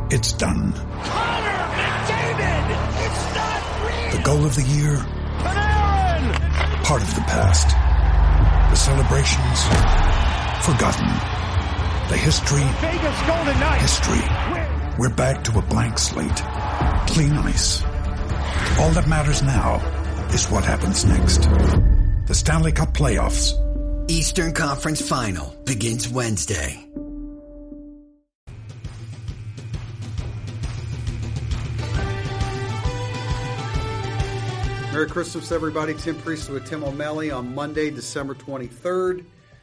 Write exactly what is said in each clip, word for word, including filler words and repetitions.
It's done. Connor McDavid! It's not real! The goal of the year? Panarin! Part of the past. The celebrations? Forgotten. The history? Vegas Golden Knights! History. We're back to a blank slate. Clean ice. All that matters now is what happens next. The Stanley Cup Playoffs. Eastern Conference Final begins Wednesday. Merry Christmas, everybody. Tim Priestley with Tim O'Malley on Monday, December twenty-third.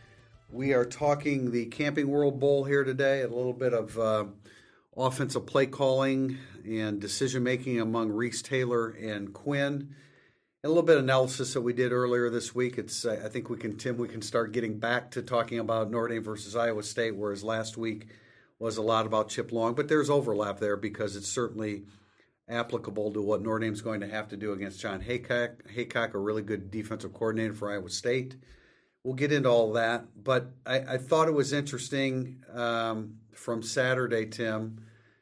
We are talking the Camping World Bowl here today, a little bit of uh, offensive play calling and decision-making among Reese Taylor and Quinn. And a little bit of analysis that we did earlier this week. It's uh, I think we can, Tim, we can start getting back to talking about Notre Dame versus Iowa State, whereas last week was a lot about Chip Long. But there's overlap there because it's certainly applicable to what Notre Dame's going to have to do against John Haycock. Haycock, a really good defensive coordinator for Iowa State. We'll get into all that, but I, I thought it was interesting um, from Saturday, Tim.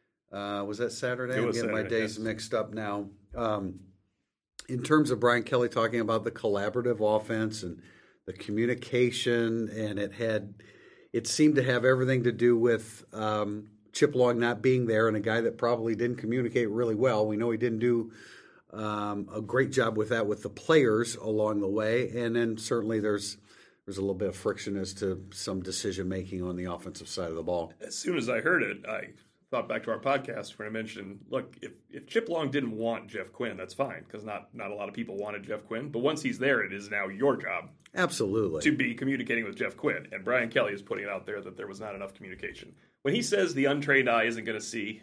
Uh, was that Saturday? I'm getting Saturday, my days yes. mixed up now. Um, in terms of Brian Kelly talking about the collaborative offense and the communication, and it had, it seemed to have everything to do with um, Chip Long not being there, and a guy that probably didn't communicate really well. We know he didn't do um, a great job with that with the players along the way, and then certainly there's there's a little bit of friction as to some decision making on the offensive side of the ball. As soon as I heard it, I thought back to our podcast where I mentioned, look, if, if Chip Long didn't want Jeff Quinn, that's fine, because not not a lot of people wanted Jeff Quinn. But once he's there, it is now your job. Absolutely. To be communicating with Jeff Quinn. And Brian Kelly is putting it out there that there was not enough communication. When he says the untrained eye isn't going to see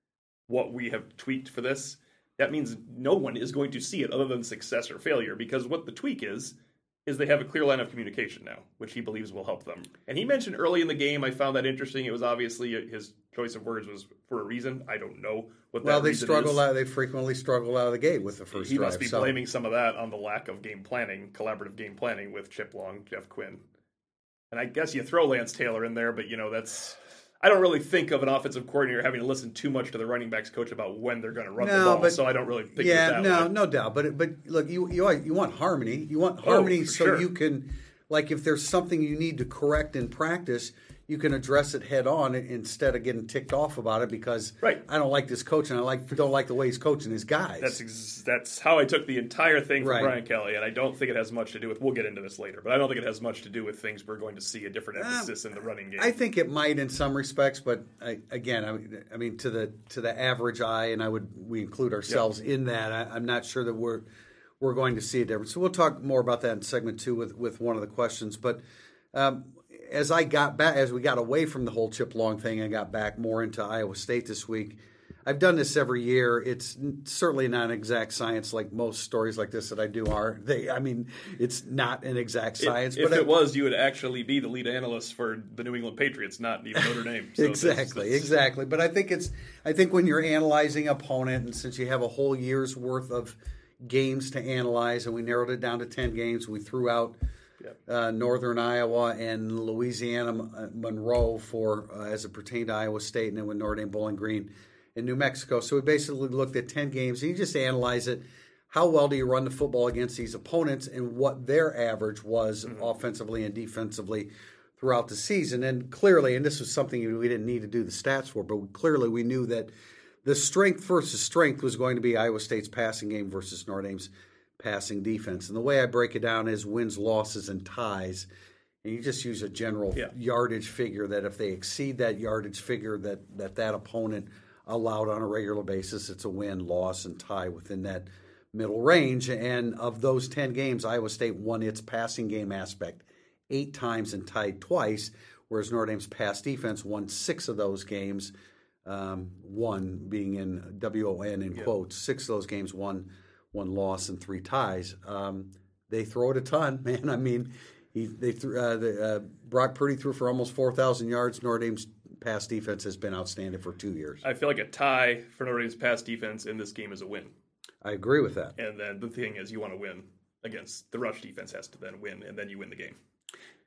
what we have tweaked for this, that means no one is going to see it other than success or failure, because what the tweak is, is they have a clear line of communication now, which he believes will help them. And he mentioned early in the game, I found that interesting. It was obviously his choice of words was for a reason. I don't know what that well, they reason struggle is. out. They frequently struggle out of the gate with the first he drive. He must be so. blaming some of that on the lack of game planning, collaborative game planning with Chip Long, Jeff Quinn. And I guess you throw Lance Taylor in there, but, you know, that's... I don't really think of an offensive coordinator having to listen too much to the running backs coach about when they're going to run no, the ball, but, so I don't really think yeah, of it that no, way. no doubt. But but look, you you you want harmony. You want harmony oh, so sure. you can, like, if there's something you need to correct in practice, you can address it head on instead of getting ticked off about it because right. I don't like this coach and I like don't like the way he's coaching his guys. That's ex- that's how I took the entire thing from right. Brian Kelly, and I don't think it has much to do with. We'll get into this later, but I don't think it has much to do with things we're going to see a different emphasis uh, in the running game. I think it might in some respects, but I, again, I, I mean, to the to the average eye, and I would we include ourselves yep. in that. I, I'm not sure that we're we're going to see a difference. So we'll talk more about that in segment two with with one of the questions, but. Um, As I got back, as we got away from the whole Chip Long thing and got back more into Iowa State this week, I've done this every year. It's certainly not an exact science like most stories like this that I do are. They, I mean, it's not an exact science. If, but if it I, was, you would actually be the lead analyst for the New England Patriots, not even Notre Dame. So exactly, that's, that's, exactly. But I think it's, I think when you're analyzing opponent, and since you have a whole year's worth of games to analyze, and we narrowed it down to ten games, we threw out. Yep. Uh, Northern Iowa and Louisiana Monroe for uh, as it pertained to Iowa State, and then with Notre Dame, Bowling Green, and New Mexico. So we basically looked at ten games, and you just analyze it. How well do you run the football against these opponents, and what their average was mm-hmm. offensively and defensively throughout the season? And clearly, and this was something we didn't need to do the stats for, but clearly we knew that the strength versus strength was going to be Iowa State's passing game versus Notre Dame's passing defense. And the way I break it down is wins, losses, and ties. And you just use a general yeah. yardage figure that if they exceed that yardage figure that, that that opponent allowed on a regular basis, it's a win, loss, and tie within that middle range. And of those ten games, Iowa State won its passing game aspect eight times and tied twice, whereas Notre Dame's pass defense won six of those games, um, one being in W O N in yeah. quotes. Six of those games won one loss and three ties. Um, they throw it a ton, man. I mean, he, they threw, uh, the, uh, Brock Purdy threw for almost four thousand yards. Notre Dame's pass defense has been outstanding for two years. I feel like a tie for Notre Dame's pass defense in this game is a win. I agree with that. And then the thing is, you want to win against the rush defense has to then win, and then you win the game.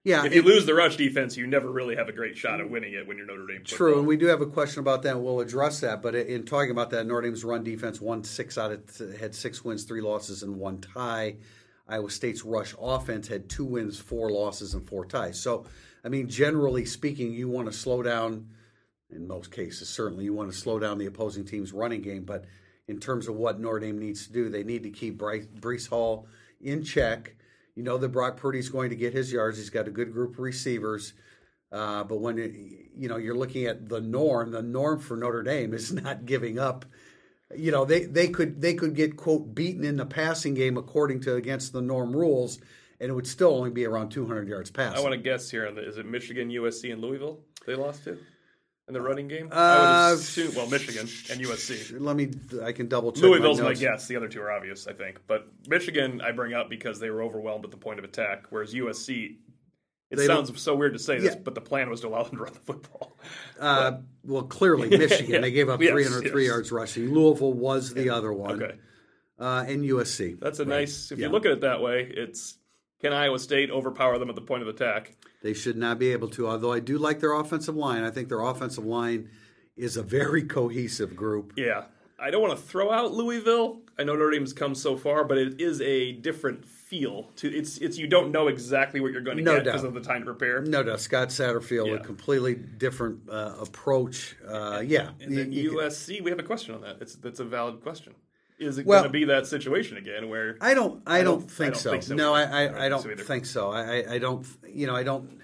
Yeah, if you it, lose the rush defense, you never really have a great shot at winning it when you're Notre Dame football. True, and we do have a question about that, and we'll address that. But in talking about that, Notre Dame's run defense won six out of had six wins, three losses, and one tie. Iowa State's rush offense had two wins, four losses, and four ties. So, I mean, generally speaking, you want to slow down. In most cases, certainly, you want to slow down the opposing team's running game. But in terms of what Notre Dame needs to do, they need to keep Bryce, Breece Hall in check. You know that Brock Purdy's going to get his yards. He's got a good group of receivers. Uh, but when, it, you know, you're looking at the norm, the norm for Notre Dame is not giving up. You know, they, they could they could get, quote, beaten in the passing game according to against the norm rules, and it would still only be around two hundred yards passing. I want to guess here. On the, is it Michigan, U S C, and Louisville they lost to in the running game? Uh, I would assume, well, Michigan and U S C. Let me, I can double check. Louisville's my, my notes. guess. The other two are obvious, I think. But Michigan, I bring up because they were overwhelmed at the point of attack, whereas U S C, it They sounds don't- so weird to say this, Yeah. but the plan was to allow them to run the football. Uh, well, clearly Michigan. Yeah. They gave up Yes, three hundred three yes. yards rushing. Louisville was the other one. Okay. Uh, and U S C. That's a Right. nice, if Yeah. you look at it that way, it's can Iowa State overpower them at the point of attack? They should not be able to, although I do like their offensive line. I think their offensive line is a very cohesive group. Yeah. I don't want to throw out Louisville. I know Notre Dame's come so far, but it is a different feel to it's it's you don't know exactly what you're going to No get doubt. because of the time to prepare. No doubt. Scott Satterfield, Yeah. a completely different uh, approach. Uh, yeah. And then You- you U S C, we have a question on that. It's that's a valid question. Is it Well- going to be that situation again where I don't. I, I don't, don't- think, I don't so. think so No, I. either. I, I I don't don't think so either. think so. I, I. I don't. You know. I don't.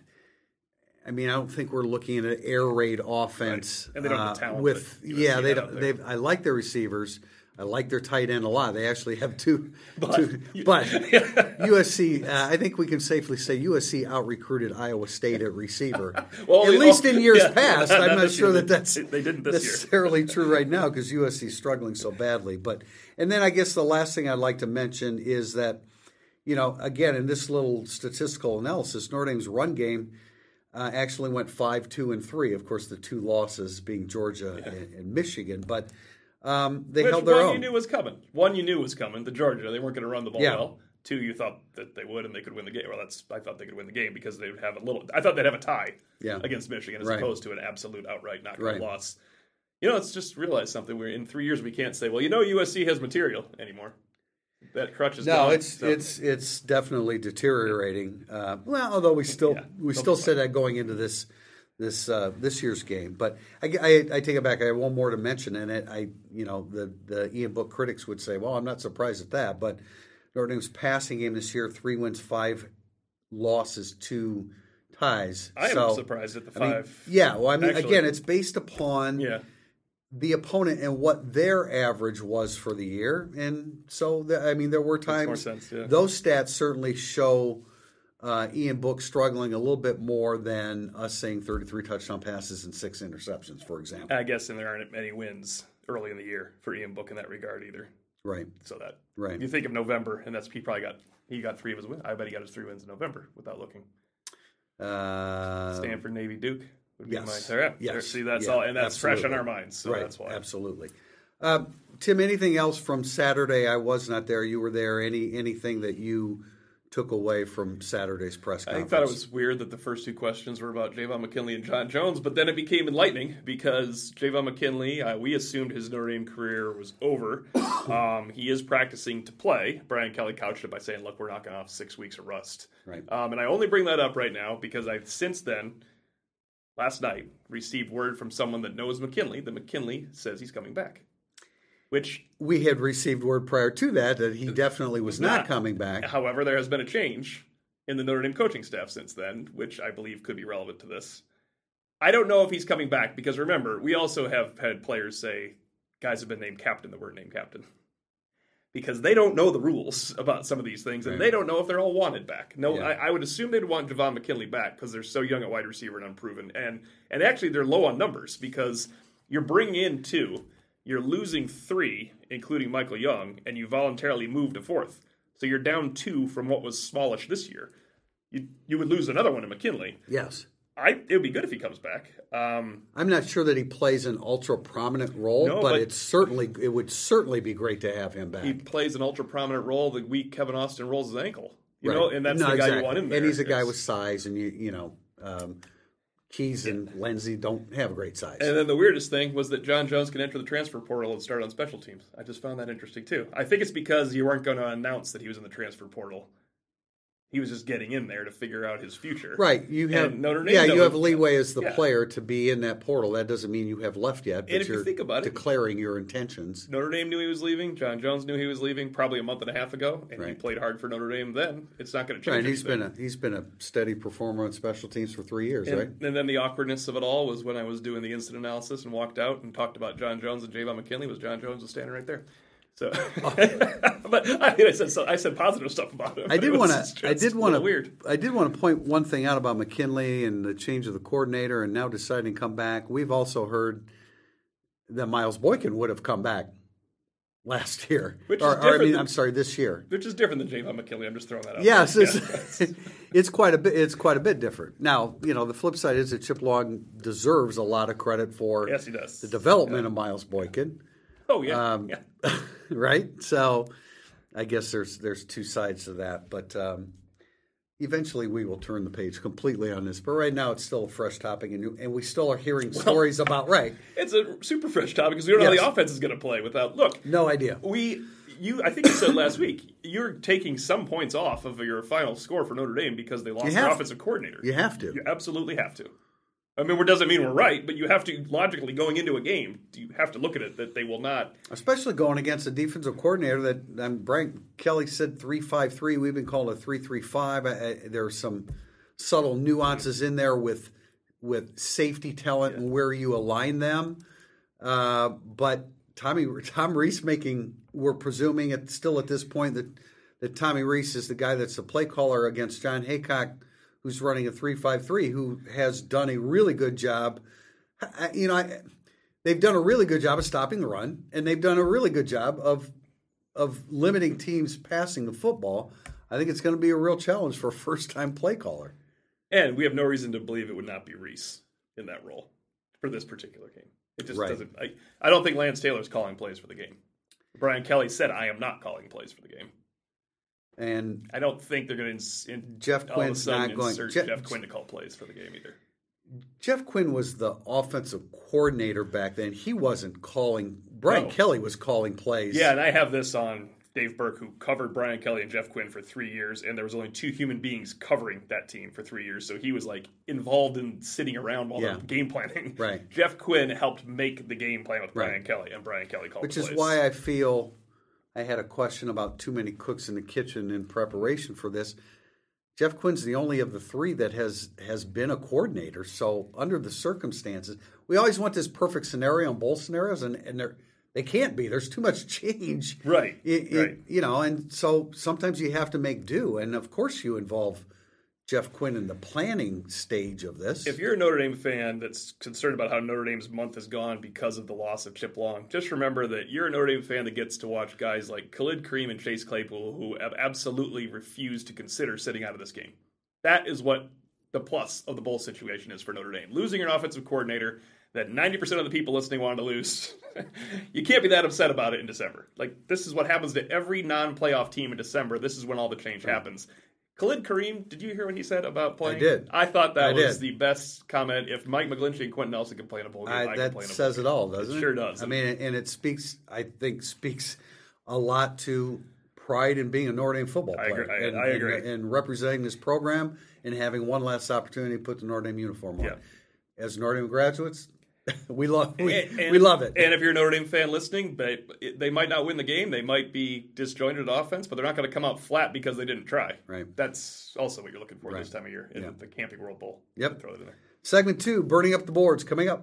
I mean, I don't think we're looking at an air raid offense. Right. And they don't have uh, the talent with. that U S C Yeah, they had don't. out there. They. I like their receivers. I like their tight end a lot. They actually have two. But- two but U S C. Uh, I think we can safely say U S C out recruited Iowa State at receiver. Well, at they- least in years yeah, past. not I'm not this sure year. that that's They didn't this year. necessarily true right now because U S C is struggling so badly. But and then I guess the last thing I'd like to mention is that, you know, again in this little statistical analysis, Notre Dame's run game uh, actually went five, two, and three. Of course, the two losses being Georgia Yeah. and, and Michigan, but um, they Which held their one own. you knew was coming. One you knew was coming. The Georgia, they weren't going to run the ball Yeah. well. Two, you thought that they would and they could win the game. Well, that's I thought they could win the game because they would have a little. I thought they'd have a tie Yeah. against Michigan as Right. opposed to an absolute outright knockout Right. loss. You know, let's just realize something. We're in three years we can't say, well, you know, U S C has material anymore. That crutch is No, gone. it's So- it's it's definitely deteriorating. Uh, well, although we still Yeah, we they'll still be said that going into this this uh, this year's game. But I, I, I take it back. I have one more to mention, and it, I you know the the Ian Book critics would say, well, I'm not surprised at that. But Notre Dame's passing game this year: three wins, five losses, two ties. I am So, surprised at the I mean, five. yeah, well, I mean, Actually- again, it's based upon Yeah. the opponent and what their average was for the year, and so the, I mean, there were times more sense, yeah. those stats certainly show uh, Ian Book struggling a little bit more than us saying thirty-three touchdown passes and six interceptions, for example. I guess, and there aren't many wins early in the year for Ian Book in that regard either. Right, So that right. you think of November, and that's he probably got he got three of his wins. I bet he got his three wins in November without looking. Uh, Stanford, Navy, Duke would be yes. my. Yeah, Yes. there- see, that's Yeah, all, and that's fresh on absolutely. our minds. So right, that's why. absolutely. Uh, Tim, anything else from Saturday? I was not there. You were there. Any anything that you took away from Saturday's press I conference? thought it was weird that the first two questions were about Javon McKinley and John Jones, but then it became enlightening because Javon McKinley, uh, we assumed his Notre Dame career was over. um, he is practicing to play. Brian Kelly couched it by saying, look, we're knocking off six weeks of rust. Right. Um, and I only bring that up right now because I've since then, last night, received word from someone that knows McKinley that McKinley says he's coming back. Which, We had received word prior to that that he definitely was not, not. coming back. however, there has been a change in the Notre Dame coaching staff since then, which I believe could be relevant to this. I don't know if he's coming back because remember, we also have had players say guys have been named captain that weren't named captain. Because they don't know the rules about some of these things, and Right. they don't know if they're all wanted back. No, Yeah. I, I would assume they'd want Javon McKinley back because they're so young at wide receiver and unproven. And and actually, they're low on numbers because you're bringing in two, you're losing three, including Michael Young, and you voluntarily moved a fourth. So you're down two from what was smallish this year. You you would lose another one to McKinley. Yes. I it would be good if he comes back. Um, I'm not sure that he plays an ultra prominent role, No, but, but- it's certainly it would certainly be great to have him back. he plays an ultra prominent role the week Kevin Austin rolls his ankle. You right. know, and that's no, the guy exactly. you want in there. And he's a guy it's, with size, and you you know, um, Keys and yeah. Lindsey don't have great size. And then the weirdest thing was that John Jones can enter the transfer portal and start on special teams. I just found that interesting too. I think it's because you weren't going to announce that he was in the transfer portal. He was just getting in there to figure out his future. Right. You have and Notre Dame yeah, you knows, have leeway as the yeah. player to be in that portal. That doesn't mean you have left yet, but and if you're you think about declaring it, your intentions. Notre Dame knew he was leaving. John Jones knew he was leaving probably a month and a half ago, and right. he played hard for Notre Dame then. It's not going to change. Right, anything. he's been a he's been a steady performer on special teams for three years, and, right? And then the awkwardness of it all was when I was doing the instant analysis and walked out and talked about John Jones and Javon McKinley. Was John Jones was standing right there. So, oh. but I mean, I said so, I said positive stuff about him. I did want to. I did want to. Weird. I did want to point one thing out about McKinley and the change of the coordinator, and now deciding to come back. We've also heard that Miles Boykin would have come back last year, which or, is or different. I mean, than, I'm sorry, this year. Which is different than Javon McKinley. I'm just throwing that out. Yes, there. it's, yeah. it's quite a bit. It's quite a bit different. Now, you know, the flip side is that Chip Long deserves a lot of credit for yes, he does. the development yeah. of Miles Boykin. Oh yeah, um, yeah. right. So, I guess there's there's two sides to that, but um, eventually we will turn the page completely on this. But right now, it's still a fresh topic, and and we still are hearing well, stories about right. It's a super fresh topic because we don't know yes. how the offense is going to play without. Look, no idea. We you I think you said last week you're taking some points off of your final score for Notre Dame because they lost their offensive coordinator. You have to. You absolutely have to. I mean, it doesn't mean we're right, but you have to, logically, going into a game, you have to look at it that they will not. Especially going against a defensive coordinator that um, Brian Kelly said three five three. We've been called a three three five. There are some subtle nuances in there with with safety talent yeah. and where you align them. Uh, but Tommy Tom Rees making, we're presuming it still at this point that, that Tommy Rees is the guy that's the play caller against John Haycock, who's running a three five three, who has done a really good job. You know, I, they've done a really good job of stopping the run, and they've done a really good job of of limiting teams passing the football. I think it's going to be a real challenge for a first-time play caller. And we have no reason to believe it would not be Rees in that role for this particular game. It just right. doesn't. I, I don't think Lance Taylor's calling plays for the game. Brian Kelly said, "I am not calling plays for the game." And I don't think they're going to in, Jeff Quinn's not going. insert Jeff, Jeff Quinn to call plays for the game either. Jeff Quinn was the offensive coordinator back then. He wasn't calling. Brian no. Kelly was calling plays. Yeah, and I have this on Dave Burke, who covered Brian Kelly and Jeff Quinn for three years, and there was only two human beings covering that team for three years. So he was like involved in sitting around while yeah. they're game planning. Right. Jeff Quinn helped make the game plan with Brian right. Kelly, and Brian Kelly called Which the is plays. why I feel I had a question about too many cooks in the kitchen in preparation for this. Jeff Quinn's the only of the three that has has been a coordinator. So under the circumstances, we always want this perfect scenario in both scenarios, and, and there they can't be. There's too much change. Right, It, right. It, you know, and so sometimes you have to make do. And, of course, you involve Jeff Quinn in the planning stage of this. If you're a Notre Dame fan that's concerned about how Notre Dame's month has gone because of the loss of Chip Long, just remember that you're a Notre Dame fan that gets to watch guys like Khalid Kareem and Chase Claypool who have absolutely refused to consider sitting out of this game. That is what the plus of the bowl situation is for Notre Dame. Losing an offensive coordinator that ninety percent of the people listening wanted to lose. You can't be that upset about it in December. Like, this is what happens to every non-playoff team in December. This is when all the change right. happens. Khalid Kareem, did you hear what he said about playing? I did. I thought that I was did. the best comment. If Mike McGlinchey and Quentin Nelson can play in a bowl game, I, I that can play in a says bowl it game. all, doesn't it? It sure does. I mean, and it speaks, I think, speaks a lot to pride in being a Notre Dame football I player. agree. I, and, I agree. And, and representing this program and having one last opportunity to put the Notre Dame uniform on. Yeah. As Notre Dame graduates, we love we, and, and, we love it. And if you're a Notre Dame fan listening, they, they might not win the game. They might be disjointed offense, but they're not going to come out flat because they didn't try. Right. That's also what you're looking for right. this time of year in yeah. the Camping World Bowl. Yep. Throw it in there. Segment two, burning up the boards, coming up.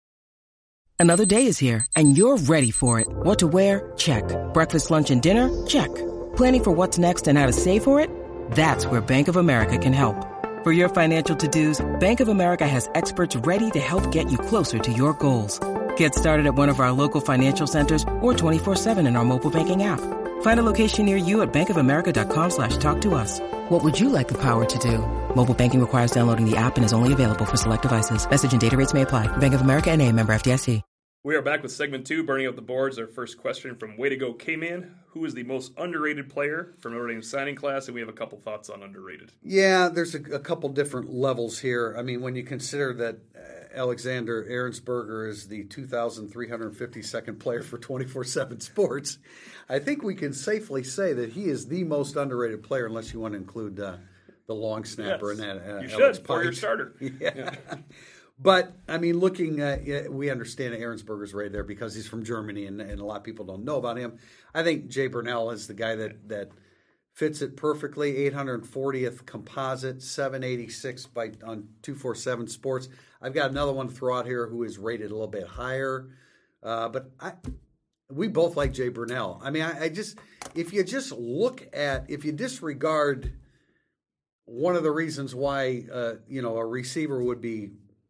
Another day is here, and you're ready for it. What to wear? Check. Breakfast, lunch, and dinner? Check. Planning for what's next and how to save for it? That's where Bank of America can help. For your financial to-dos, Bank of America has experts ready to help get you closer to your goals. Get started at one of our local financial centers or twenty-four seven in our mobile banking app. Find a location near you at bankofamerica.com slash talk to us. What would you like the power to do? Mobile banking requires downloading the app and is only available for select devices. Message and data rates may apply. Bank of America N A, member F D I C. We are back with segment two, Burning Up the Boards. Our first question from Way to Go K-Man. Who is the most underrated player from Notre Dame's signing class? And we have a couple thoughts on underrated. Yeah, there's a, a couple different levels here. I mean, when you consider that uh, Alexander Ahrensberger is the two thousand three hundred fifty-second player for twenty-four seven Sports, I think we can safely say that he is the most underrated player, unless you want to include uh, the long snapper yes. in that. Uh, you Alex should, for your Pike. starter. yeah. yeah. But, I mean, looking, uh, we understand Ahrensberger's right there because he's from Germany and, and a lot of people don't know about him. I think Jay Burnell is the guy that, that fits it perfectly. eight hundred fortieth composite, seven eighty-six by on two forty-seven Sports. I've got another one to throw out here who is rated a little bit higher. Uh, but I, we both like Jay Burnell. I mean, I, I just, if you just look at, if you disregard one of the reasons why, uh, you know, a receiver would be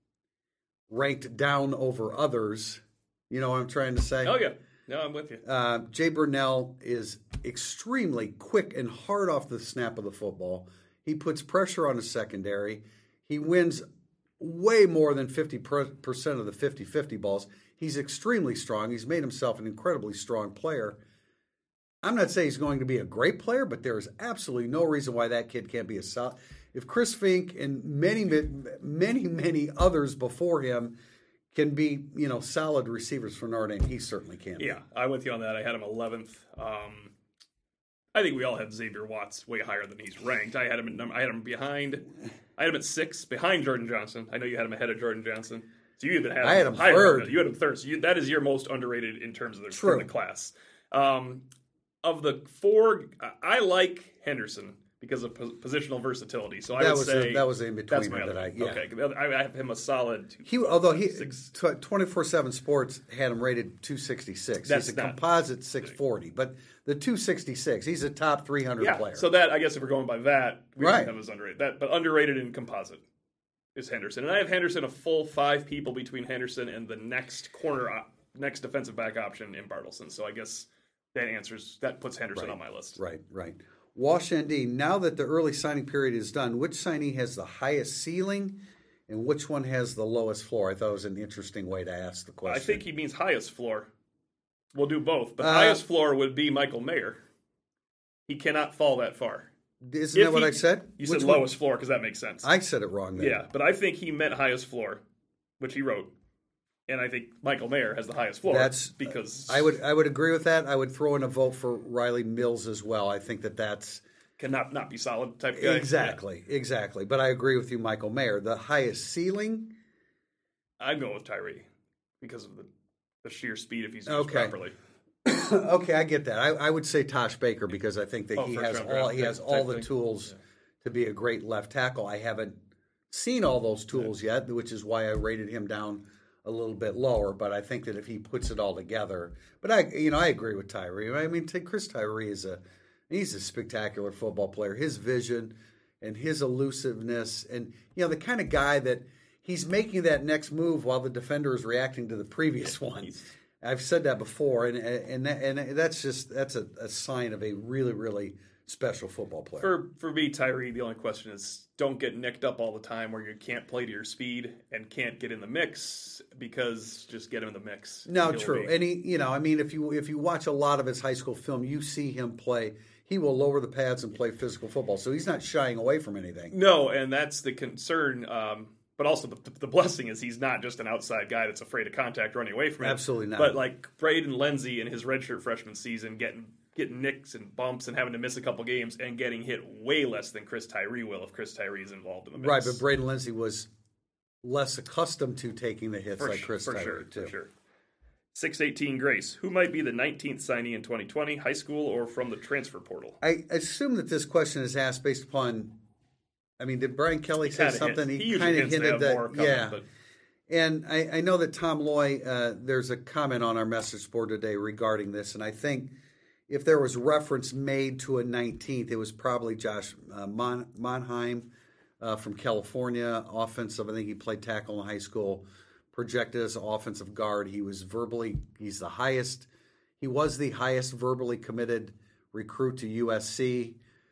ranked down over others. You know what I'm trying to say? Oh, yeah. No, I'm with you. Uh, Jay Burnell is extremely quick and hard off the snap of the football. He puts pressure on the secondary. He wins way more than fifty percent of the fifty-fifty balls. He's extremely strong. He's made himself an incredibly strong player. I'm not saying he's going to be a great player, but there is absolutely no reason why that kid can't be a solid. If Chris Fink and many, many, many others before him can be, you know, solid receivers for Notre Dame, he certainly can. Yeah, I'm with you on that. I had him eleventh. Um, I think we all had Xavier Watts way higher than he's ranked. I had him. At, I had him behind. I had him at six, behind Jordan Johnson. I know you had him ahead of Jordan Johnson. So you even had him, I had him higher. third. You had him third. So you, that is your most underrated in terms of the, True. the class. Um, of the four, I like Henderson because of positional versatility. So I that would was say a, that was in between that's my that other. I yeah. Okay, I have him a solid. Two, He although he six. twenty-four seven Sports had him rated two sixty-six. That's he's a not, composite six forty, but the two sixty-six, he's a top three hundred yeah, player. So that I guess if we're going by that, we right. don't have as underrated. That, but underrated in composite is Henderson, and I have Henderson a full five people between Henderson and the next corner, op, next defensive back option in Bartleson. So I guess that answers that puts Henderson right. on my list. Right, right. Wash N D, now that the early signing period is done, which signee has the highest ceiling and which one has the lowest floor? I thought it was an interesting way to ask the question. I think he means highest floor. We'll do both, but uh, highest floor would be Michael Mayer. He cannot fall that far. Isn't if that what he, I said? You which said one? lowest floor because that makes sense. I said it wrong there. Yeah, but I think he meant highest floor, which he wrote. And I think Michael Mayer has the highest floor. That's because I would I would agree with that. I would throw in a vote for Riley Mills as well. I think that that's cannot not be solid type guy. Exactly, yeah. exactly. But I agree with you, Michael Mayer. The highest ceiling, I'd go with Tyree because of the, the sheer speed if he's used okay. properly. Okay, I get that. I, I would say Tosh Baker because I think that oh, he has round, all round, he has type, all type the thing. tools yeah. to be a great left tackle. I haven't seen all those tools yeah. yet, which is why I rated him down a little bit lower. But I think that if he puts it all together, but I you know I agree with Tyree. I mean, Chris Tyree is a he's a spectacular football player. His vision and his elusiveness, and you know the kind of guy that he's making that next move while the defender is reacting to the previous one. He's, I've said that before, and and that, and that's just that's a, a sign of a really really special football player. For for me, Tyree, the only question is don't get nicked up all the time where you can't play to your speed and can't get in the mix because just get him in the mix. No, He'll true. be. And he, you know, I mean, if you if you watch a lot of his high school film, you see him play. He will lower the pads and play physical football, so he's not shying away from anything. No, and that's the concern. Um, But also the, the blessing is he's not just an outside guy that's afraid of contact running away from it. Absolutely not. But like Braden Lenzy in his redshirt freshman season getting getting nicks and bumps and having to miss a couple games and getting hit way less than Chris Tyree will if Chris Tyree is involved in the mix. Right, but Braden Lenzy was less accustomed to taking the hits for like sh- Chris for Tyree, sure, too. For sure. six eighteen Grace. Who might be the nineteenth signee in twenty twenty, high school or from the transfer portal? I assume that this question is asked based upon, I mean, did Brian Kelly say something? He, He, he kind of hinted hinted that, that, more coming, yeah. But And I, I know that Tom Loy, uh, there's a comment on our message board today regarding this, and I think if there was reference made to a nineteenth, it was probably Josh uh, Mon- Monheim uh, from California, offensive. I think he played tackle in high school, projected as an offensive guard. He was verbally, he's the highest, he was the highest verbally committed recruit to U S C.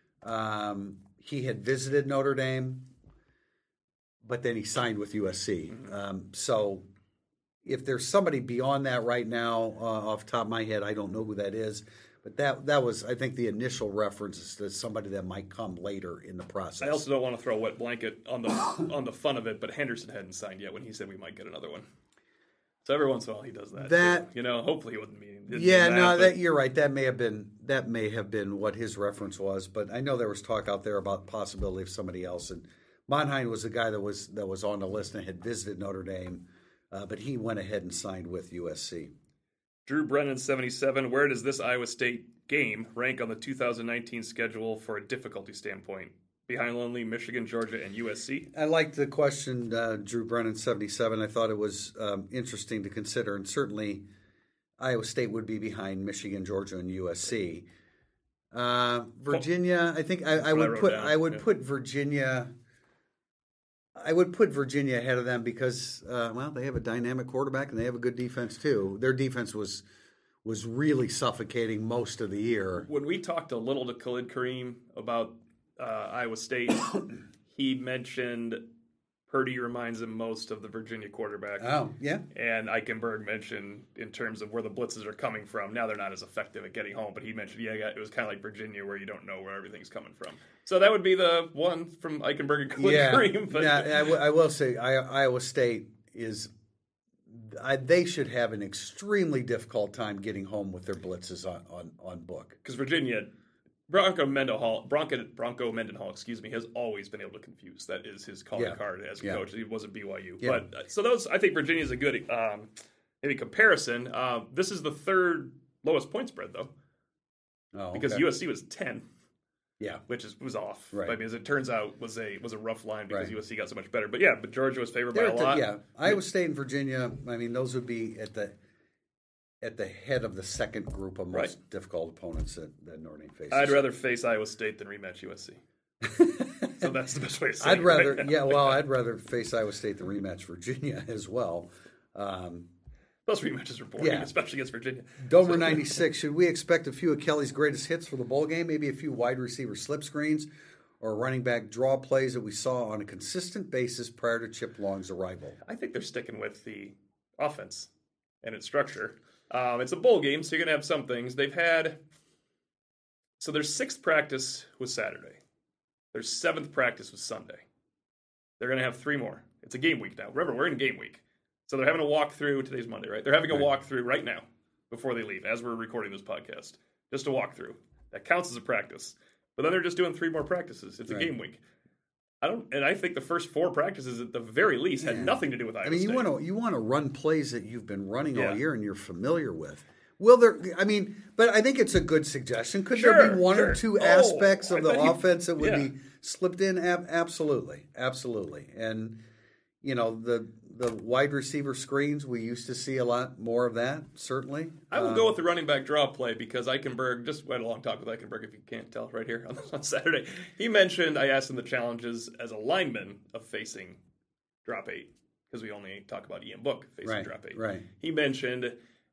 Um, he had visited Notre Dame, but then he signed with U S C. Um, so if there's somebody beyond that right now, uh, off the top of my head, I don't know who that is. But that that was, I think, the initial reference to somebody that might come later in the process. I also don't want to throw a wet blanket on the on the fun of it, but Henderson hadn't signed yet when he said we might get another one. So every once in a while he does that. That too. You know, hopefully he wasn't meaning. Yeah, that, no, but, that you're right. That may have been that may have been what his reference was. But I know there was talk out there about the possibility of somebody else. And Monheim was the guy that was that was on the list and had visited Notre Dame, uh, but he went ahead and signed with U S C. Drew Brennan, seventy-seven. Where does this Iowa State game rank on the two thousand nineteen schedule for a difficulty standpoint? Behind only Michigan, Georgia, and U S C? I liked the question, uh, Drew Brennan, seventy-seven. I thought it was um, interesting to consider, and certainly Iowa State would be behind Michigan, Georgia, and U S C. Uh, Virginia, I think I, I would I put down. I would yeah. put Virginia. I would put Virginia ahead of them because, uh, well, they have a dynamic quarterback and they have a good defense too. Their defense was was really suffocating most of the year. When we talked a little to Khalid Kareem about uh, Iowa State, he mentioned Purdy reminds him most of the Virginia quarterback. Oh, yeah. And Eichenberg mentioned in terms of where the blitzes are coming from. Now they're not as effective at getting home, but he mentioned, yeah, it was kind of like Virginia where you don't know where everything's coming from. So that would be the one from Eichenberg and Khalid Yeah, Kareem. But yeah I, w- I will say I, Iowa State is I, they should have an extremely difficult time getting home with their blitzes on, on, on book. Because Virginia, Bronco Mendenhall, Bronco, Bronco Mendenhall, excuse me, has always been able to confuse. That is his calling Yeah. card as a Yeah. coach. He was at B Y U. Yeah. But uh, so those, I think Virginia is a good um, maybe comparison. Uh, this is the third lowest point spread though, Oh, because okay. U S C was ten. Yeah. Which is was off, Right. I mean, as it turns out, was a was a rough line because Right. U S C got so much better. But yeah, but Georgia was favored by They're a at the- lot. yeah, Iowa State and Virginia. I mean, those would be at the at the head of the second group of most Right. difficult opponents that, that Notre Dame faces. I'd rather face Iowa State than rematch U S C. So that's the best way to say I'd it. rather, right? yeah. Well, I'd rather face Iowa State than rematch Virginia as well. Um, Those rematches are boring, Yeah. especially against Virginia. Domer ninety-six. Should we expect a few of Kelly's greatest hits for the bowl game? Maybe a few wide receiver slip screens or running back draw plays that we saw on a consistent basis prior to Chip Long's arrival. I think they're sticking with the offense and its structure. Um, it's a bowl game, so you're going to have some things. They've had – so their sixth practice was Saturday. Their seventh practice was Sunday. They're going to have three more. It's a game week now. Remember, we're in game week. So they're having a walkthrough. Today's Monday, right? They're having a Right. walkthrough right now before they leave, as we're recording this podcast. Just a walkthrough. That counts as a practice. But then they're just doing three more practices. It's a Right. game week. I don't, and I think the first four practices, at the very least, had Yeah. nothing to do with Iowa I mean, you State. want to you want to run plays that you've been running Yeah. all year and you're familiar with. Will there? I mean, but I think it's a good suggestion. Could there Sure, be one sure. or two Oh, aspects I of the bet you- offense that would yeah. be slipped in? Ab- absolutely, absolutely. And you know the the wide receiver screens, we used to see a lot more of that. Certainly, I will Um, go with the running back draw play because Eichenberg, just had a long talk with Eichenberg if you can't tell right here on, on Saturday. He mentioned, I asked him the challenges as a lineman of facing drop eight because we only talk about Ian Book facing Right, drop eight. right. He mentioned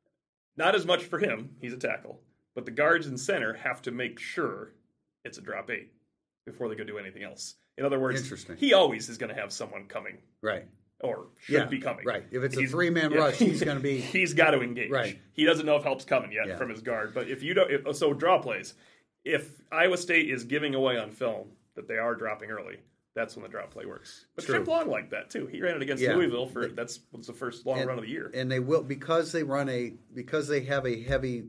not as much for him, he's a tackle, but the guards and center have to make sure it's a drop eight before they go do anything else. In other words, Interesting. he always is going to have someone coming. right. Or should Yeah, be coming. right. If it's a He's- three-man yeah. rush, he's going to be He's got to engage. Right. He doesn't know if help's coming yet Yeah. from his guard. But if you don't, if, so draw plays. If Iowa State is giving away on film that they are dropping early, that's when the drop play works. But True. Chip Long liked that too. He ran it against Yeah. Louisville for that's was the first long and, run of the year. and they will because they run a because they have a heavy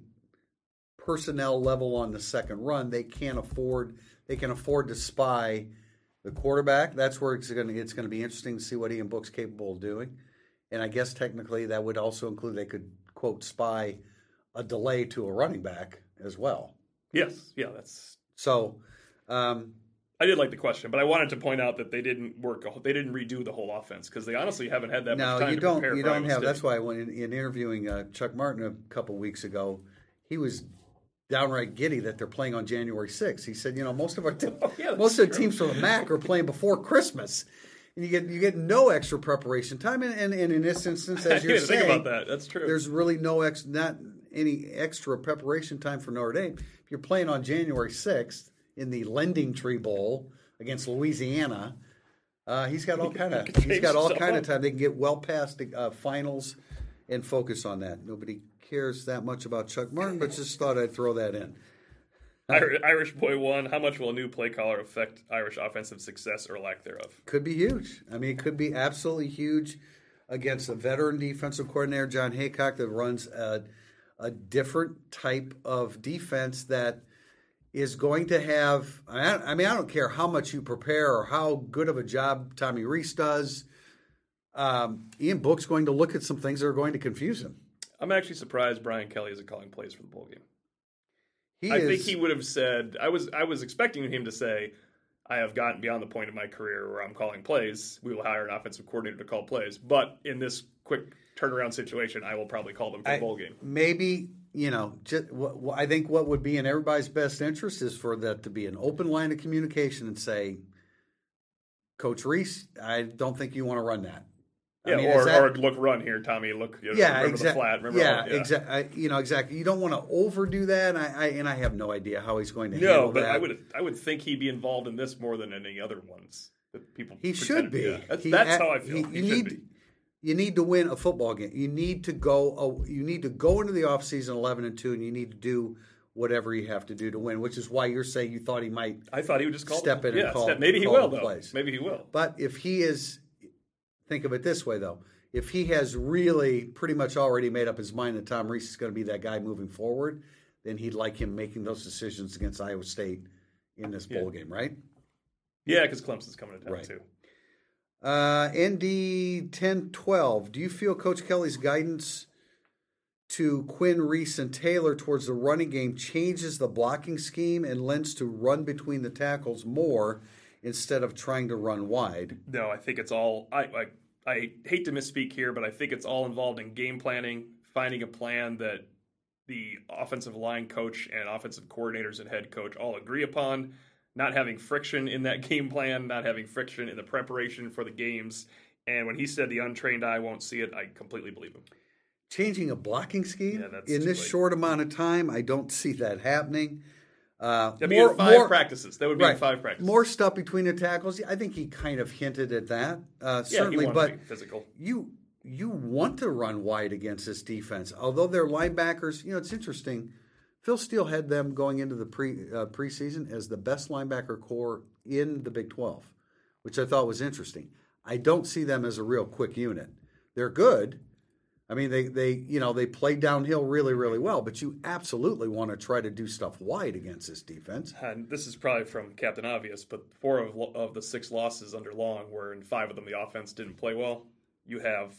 personnel level on the second run. They can't afford they can afford to spy the quarterback. That's where it's going to it's going to be interesting to see what Ian Book's capable of doing. And I guess technically that would also include they could quote spy a delay to a running back as well. Yes, yeah, that's. So. Um, I did like the question, but I wanted to point out that they didn't work. a- They didn't redo the whole offense because they honestly haven't had that No, much time you to don't. prepare You for don't Iowa have. State. That's why when in, in interviewing uh, Chuck Martin a couple weeks ago, he was downright giddy that they're playing on January sixth. He said, you know, most of our te- Oh, yeah, that's most of the true. teams from the M A C are playing before Christmas, and you get you get no extra preparation time. And, and, and in this instance, I as didn't you're even think saying, about that. That's true. there's really no ex not any extra preparation time for Notre Dame. If you're playing on January sixth in the Lending Tree Bowl against Louisiana. Uh, he's got all kind of he's Change got all stuff kind of up. time. They can get well past the uh, finals and focus on that. Nobody cares that much about Chuck Martin, but just thought I'd throw that in. Irish Boy one, how much will a new play caller affect Irish offensive success or lack thereof? Could be huge. I mean, it could be absolutely huge against a veteran defensive coordinator, John Haycock, that runs a, a different type of defense that is going to have – I mean, I don't care how much you prepare or how good of a job Tommy Rees does. Um, Ian Book's going to look at some things that are going to confuse him. I'm actually surprised Brian Kelly isn't calling plays for the bowl game. He I is, think he would have said, I was I was expecting him to say, I have gotten beyond the point of my career where I'm calling plays. We will hire an offensive coordinator to call plays. But in this quick turnaround situation, I will probably call them for I, the bowl game. Maybe, you know, just, w- I think what would be in everybody's best interest is for that to be an open line of communication and say, Coach Rees, I don't think you want to run that. Yeah, I mean, or, that, or look, run here, Tommy. Look, you know, yeah, remember exa- the flat. Remember yeah, all, yeah. exactly. You know, exactly. You don't want to overdo that. I, I and I have no idea how he's going to no, handle but that. I would I would think he'd be involved in this more than any other ones that people. He should be. Yeah. That's, He, that's how I feel. He, He you should need be. you need to win a football game. You need to go. Uh, you need to go into the offseason eleven and two, and you need to do whatever you have to do to win. Which is why you're saying you thought he might. I thought he would just call step them. in and yeah, call- step. Maybe he call will the though. plays. Maybe he will. But if he is, think of it this way though. If he has really pretty much already made up his mind that Tom Rees is going to be that guy moving forward, then he'd like him making those decisions against Iowa State in this bowl Yeah. game, right? Yeah, because Clemson's coming to town Right. too. Uh, N D ten twelve, do you feel Coach Kelly's guidance to Quinn, Rees, and Taylor towards the running game changes the blocking scheme and lends to run between the tackles more instead of trying to run wide? No, I think it's all. I, I I hate to misspeak here, but I think it's all involved in game planning, finding a plan that the offensive line coach and offensive coordinators and head coach all agree upon, not having friction in that game plan, not having friction in the preparation for the games. And when he said the untrained eye won't see it, I completely believe him. Changing a blocking scheme Yeah, that's in this too late. short amount of time, I don't see that happening. Uh, That'd be in five practices. That would be in five practices. More stuff between the tackles. I think he kind of hinted at that, uh, yeah, he certainly. wanted But to be physical. you you want to run wide against this defense, although their linebackers. You know, it's interesting. Phil Steele had them going into the pre uh, preseason as the best linebacker core in the Big twelve, which I thought was interesting. I don't see them as a real quick unit. They're good. I mean, they, they you know they play downhill really, really well, but you absolutely want to try to do stuff wide against this defense. And this is probably from Captain Obvious, but four of, of the six losses under Long, where in five of them the offense didn't play well, you have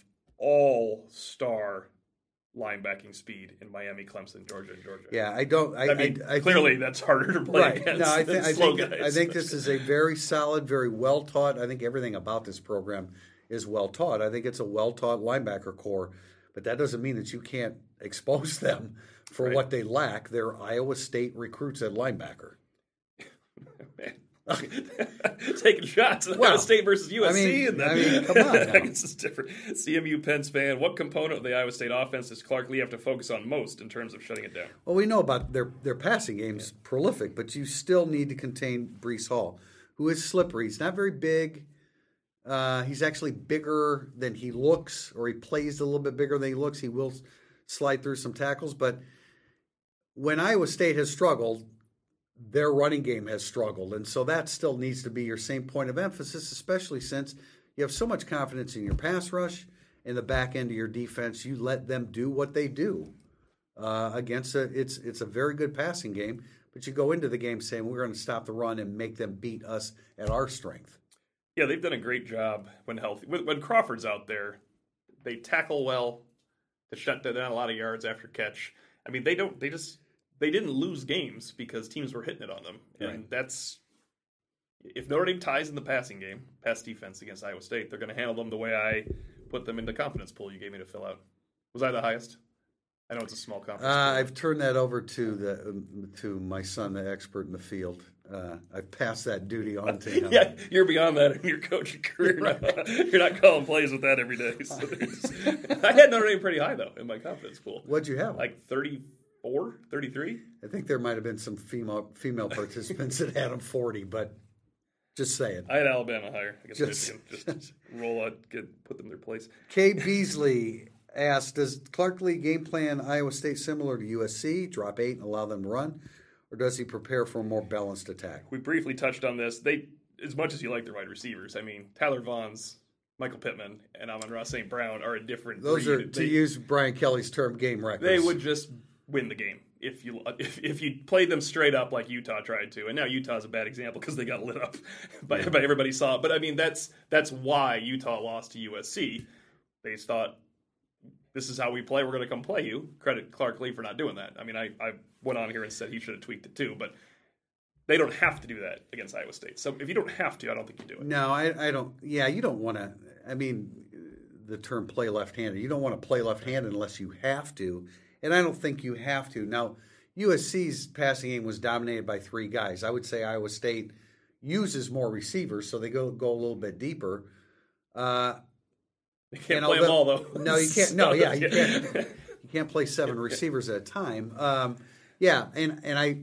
all-star linebacking speed in Miami, Clemson, Georgia, and Georgia. Yeah, I don't. I, I mean, I, I clearly think, that's harder to play right. against No, I, than think I slow think guys. I think this is a very solid, very well taught. I think everything about this program is well taught. I think it's a well taught linebacker core. But that doesn't mean that you can't expose them for Right. what they lack. They're Iowa State recruits at linebacker. Taking shots at Well, Iowa State versus U S C. I mean- and then, I mean, come on now. this is different. C M U Penn's fan, what component of the Iowa State offense does Clark Lee have to focus on most in terms of shutting it down? Well, we know about their their passing game's yeah. prolific, but you still need to contain Breece Hall, who is slippery. He's not very big. Uh, he's actually bigger than he looks, or he plays a little bit bigger than he looks. He will slide through some tackles, but when Iowa State has struggled, their running game has struggled, and so that still needs to be your same point of emphasis, especially since you have so much confidence in your pass rush and the back end of your defense. You let them do what they do uh, against a it's it's a very good passing game, but you go into the game saying we're going to stop the run and make them beat us at our strength. Yeah, they've done a great job when healthy. When Crawford's out there, they tackle well to shut down a lot of yards after catch. I mean, they don't. They just they didn't lose games because teams were hitting it on them, and right. that's if Notre Dame ties in the passing game, pass defense against Iowa State, they're going to handle them the way I put them in the confidence pool you gave me to fill out. Was I the highest? I know it's a small confidence Uh, pool. I've turned that over to the um, to my son, the expert in the field. Uh, I've passed that duty on to him. Yeah, you're beyond that in your coaching career. Right. You're not calling plays with that every day. So I had Notre Dame pretty high, though, in my confidence pool. What'd you have? Like thirty-four, thirty-three? I think there might have been some female female participants that had him forty, but just saying. I had Alabama higher. I guess Just- Michigan. Just roll out, get, put them in their place. Kay Beasley, asked, does Clark Lee game plan Iowa State similar to U S C, drop eight and allow them to run, or does he prepare for a more balanced attack? We briefly touched on this. They, as much as you like the wide receivers, I mean, Tyler Vaughn's, Michael Pittman, and Amon-Ra Saint Brown are a different Those breed. are, to they, use Brian Kelly's term, game records. They would just win the game if you if, if you played them straight up like Utah tried to. And now Utah's a bad example because they got lit up by, by everybody saw it. But I mean, that's that's why Utah lost to U S C. They thought, this is how we play. We're going to come play you. Credit Clark Lee for not doing that. I mean, I, I went on here and said he should have tweaked it too, but they don't have to do that against Iowa State. So if you don't have to, I don't think you do it. No, I, I don't. Yeah, you don't want to. I mean, the term play left-handed. You don't want to play left-handed unless you have to, and I don't think you have to. Now, U S C's passing game was dominated by three guys. I would say Iowa State uses more receivers, so they go go a little bit deeper. Uh, You can't play them all, though. No, you can't. No, yeah, you can't. You can't play seven receivers at a time. Um, yeah, and and I,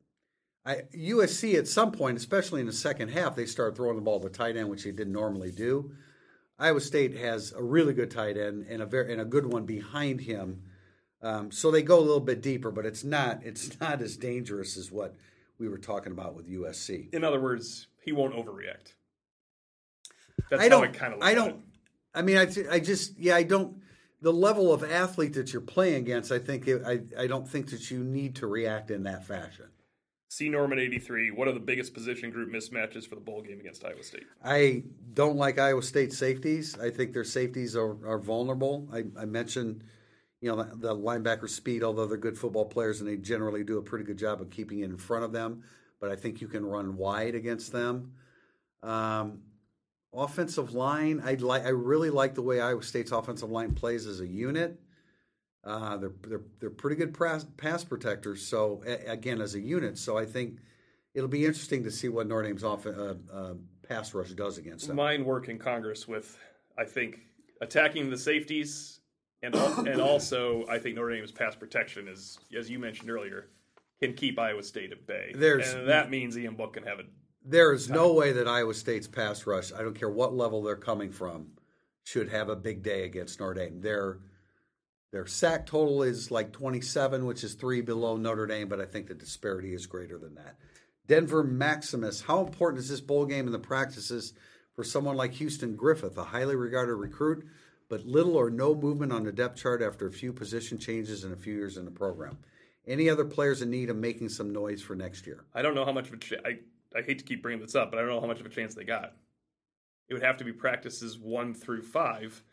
I U S C at some point, especially in the second half, they start throwing the ball to the tight end, which they didn't normally do. Iowa State has a really good tight end and a very and a good one behind him, um, so they go a little bit deeper, but it's not it's not as dangerous as what we were talking about with U S C. In other words, he won't overreact. That's I don't. how I kind of. I don't. I mean, I, I just, yeah, I don't, the level of athlete that you're playing against, I think, it, I, I don't think that you need to react in that fashion. C. Norman eighty-three, what are the biggest position group mismatches for the bowl game against Iowa State? I don't like Iowa State safeties. I think their safeties are, are vulnerable. I, I mentioned, you know, the, the linebacker speed, although they're good football players and they generally do a pretty good job of keeping it in front of them, but I think you can run wide against them. Um, Offensive line, I like. I really like the way Iowa State's offensive line plays as a unit. Uh, they're they're they're pretty good pass, pass protectors. So a, again, as a unit, so I think it'll be interesting to see what Notre Dame's off, uh, uh, pass rush does against them. Mine work in Congress with, I think, attacking the safeties, and and also I think Notre Dame's pass protection is, as you mentioned earlier, can keep Iowa State at bay. There's, and that means Ian Book can have it. There is no way that Iowa State's pass rush, I don't care what level they're coming from, should have a big day against Notre Dame. Their their sack total is like twenty-seven, which is three below Notre Dame, but I think the disparity is greater than that. Denver Maximus, how important is this bowl game and the practices for someone like Houston Griffith, a highly regarded recruit, but little or no movement on the depth chart after a few position changes and a few years in the program? Any other players in need of making some noise for next year? I don't know how much of a ch- I I hate to keep bringing this up, but I don't know how much of a chance they got. It would have to be practices one through five,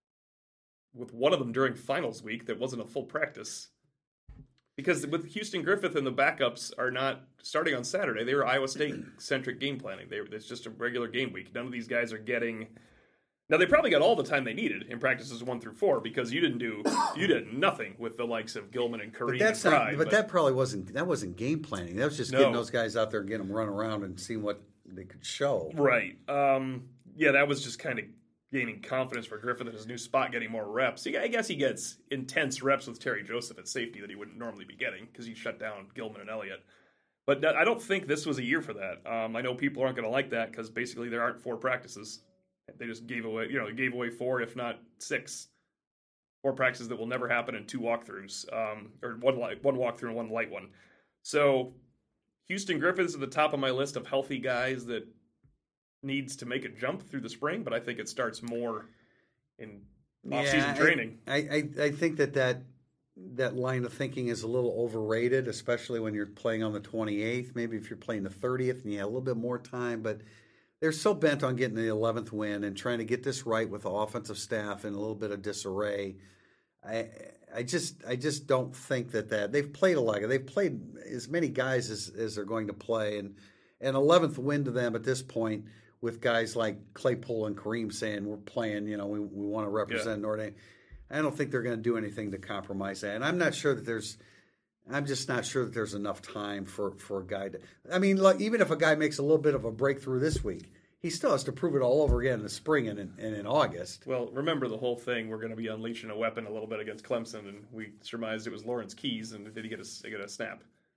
with one of them during finals week that wasn't a full practice. Because with Houston Griffith and the backups are not starting on Saturday, they were Iowa State-centric game planning. They, it's just a regular game week. None of these guys are getting... Now, they probably got all the time they needed in practices one through four because you didn't do you did nothing with the likes of Gilman and Kareem But that's and not. Fry, But, but that probably wasn't. That wasn't game planning. That was just No. getting those guys out there, and getting them run around, and seeing what they could show. Right. Um, yeah, that was just kind of gaining confidence for Griffith in his new spot, getting more reps. I guess he gets intense reps with Terry Joseph at safety that he wouldn't normally be getting because he shut down Gilman and Elliott. But I don't think this was a year for that. Um, I know people aren't going to like that because basically there aren't four practices. They just gave away, you know, they gave away four, if not six, four practices that will never happen and two walkthroughs, um, or one light, one walkthrough and one light one. So Houston Griffith is at the top of my list of healthy guys that needs to make a jump through the spring, but I think it starts more in off-season Yeah, training. I, I, I think that, that that line of thinking is a little overrated, especially when you're playing on the twenty-eighth. Maybe if you're playing the thirtieth and you have a little bit more time, but they're so bent on getting the eleventh win and trying to get this right with the offensive staff and a little bit of disarray. I I just I just don't think that that they've played a lot. They've played as many guys as, as they're going to play, and an eleventh win to them at this point with guys like Claypool and Kareem saying we're playing, you know, we we want to represent yeah. Notre Dame. I don't think they're going to do anything to compromise that, and I'm not sure that there's. I'm just not sure that there's enough time for, for a guy to – I mean, like, even if a guy makes a little bit of a breakthrough this week, he still has to prove it all over again in the spring and in, and in August. Well, remember the whole thing, we're going to be unleashing a weapon a little bit against Clemson, and we surmised it was Lawrence Keys, and did he get a, get a snap?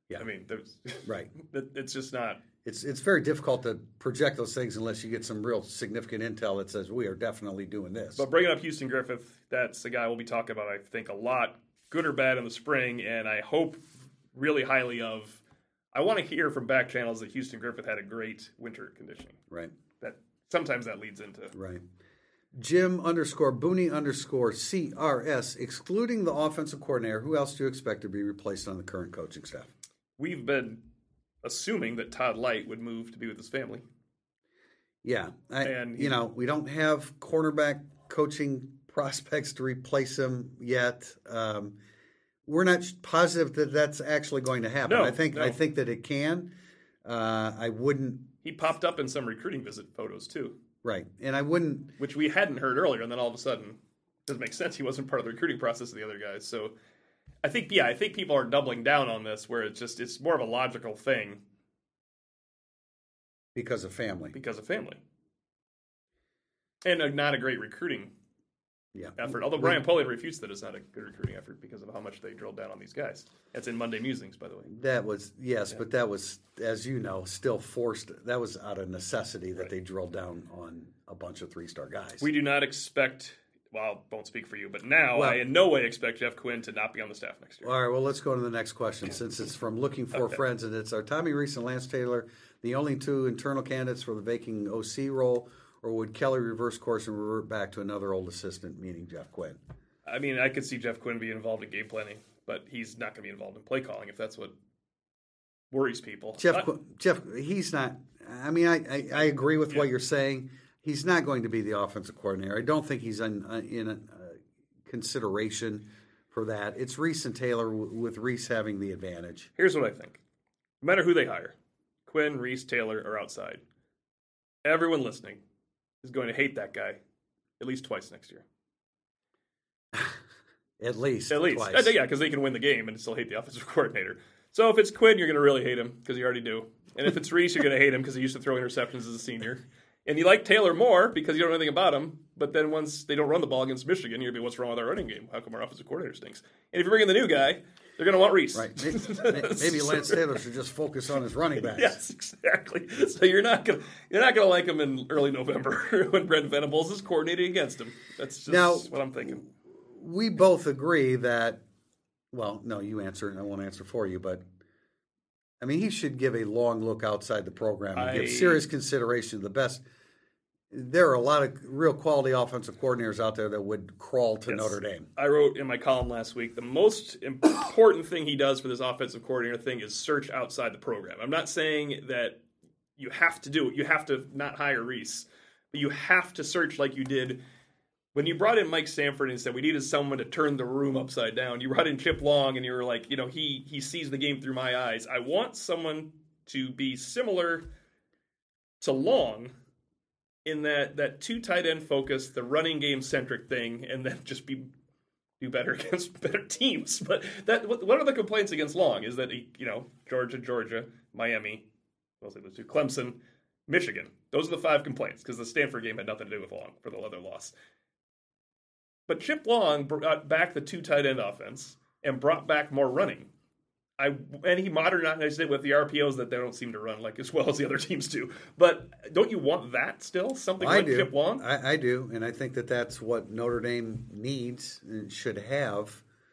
Yeah. I mean, there's right. It's just not. It's it's very difficult to project those things unless you get some real significant intel that says we are definitely doing this. But bringing up Houston Griffith, that's the guy we'll be talking about, I think, a lot, good or bad in the spring, and I hope really highly of. I want to hear from back channels that Houston Griffith had a great winter conditioning. Right. That sometimes that leads into. Right. Jim underscore Booney underscore C R S, excluding the offensive coordinator, who else do you expect to be replaced on the current coaching staff? We've been assuming that Todd Light would move to be with his family. Yeah. I, and you know, we don't have cornerback coaching prospects to replace him yet. Um, we're not positive that that's actually going to happen. No, I think no. I think that it can. Uh, I wouldn't. He popped up in some recruiting visit photos too. Right. And I wouldn't. Which we hadn't heard earlier, and then all of a sudden, doesn't make sense. He wasn't part of the recruiting process of the other guys. So I think, yeah, I think people are doubling down on this where it's just, it's more of a logical thing. Because of family. Because of family. And a, not a great recruiting yeah. effort. Although Brian Polian refutes that it's not a good recruiting effort because of how much they drilled down on these guys. That's in Monday Musings, by the way. That was, yes, yeah. but that was, as you know, still forced. That was out of necessity that right. they drilled down on a bunch of three-star guys. We do not expect, well, I won't speak for you, but now well, I in no way expect Jeff Quinn to not be on the staff next year. All right, well, let's go to the next question since it's from Looking for okay. Friends, and it's are Tommy Rees and Lance Taylor the only two internal candidates for the vacant O C role, or would Kelly reverse course and revert back to another old assistant, meaning Jeff Quinn? I mean, I could see Jeff Quinn being involved in game planning, but he's not going to be involved in play calling if that's what worries people. Jeff, I, Qu- Jeff, he's not. I mean, I, I, I agree with yeah. what you're saying. He's not going to be the offensive coordinator. I don't think he's in, in a, a consideration for that. It's Rees and Taylor, with Rees having the advantage. Here's what I think. No matter who they hire, Quinn, Rees, Taylor, or outside, everyone listening is going to hate that guy at least twice next year. At least. At least. Twice. Uh, yeah, because they can win the game and still hate the offensive coordinator. So if it's Quinn, you're going to really hate him because you already do. And if it's Rees, you're going to hate him because he used to throw interceptions as a senior. And you like Taylor more because you don't know anything about him. But then once they don't run the ball against Michigan, you're going to be, what's wrong with our running game? How come our offensive coordinator stinks? And if you bring in the new guy, they're going to want Rees. Right. Maybe, maybe Lance Taylor should just focus on his running backs. Yes, exactly. So you're not going to you're not going to like him in early November when Brent Venables is coordinating against him. That's just now, what I'm thinking. We both agree that, well, no, you answer, and I won't answer for you, but I mean, he should give a long look outside the program and I, give serious consideration to the best. There are a lot of real quality offensive coordinators out there that would crawl to yes. Notre Dame. I wrote in my column last week, the most important thing he does for this offensive coordinator thing is search outside the program. I'm not saying that you have to do it. You have to not hire Rees, but you have to search like you did when you brought in Mike Sanford and said we needed someone to turn the room upside down. You brought in Chip Long and you were like, you know, he he sees the game through my eyes. I want someone to be similar to Long in that that two tight end focus, the running game centric thing, and then just be do better against better teams. But that what are the complaints against Long is that he, you know, Georgia, Georgia, Miami, I'll say those two, Clemson, Michigan. Those are the five complaints because the Stanford game had nothing to do with Long for the other loss. But Chip Long brought back the two tight end offense and brought back more running. I and he modernized it with the R P Os that they don't seem to run like as well as the other teams do. But don't you want that still? Something I like do. Chip Long? I, I do, and I think that that's what Notre Dame needs and should have.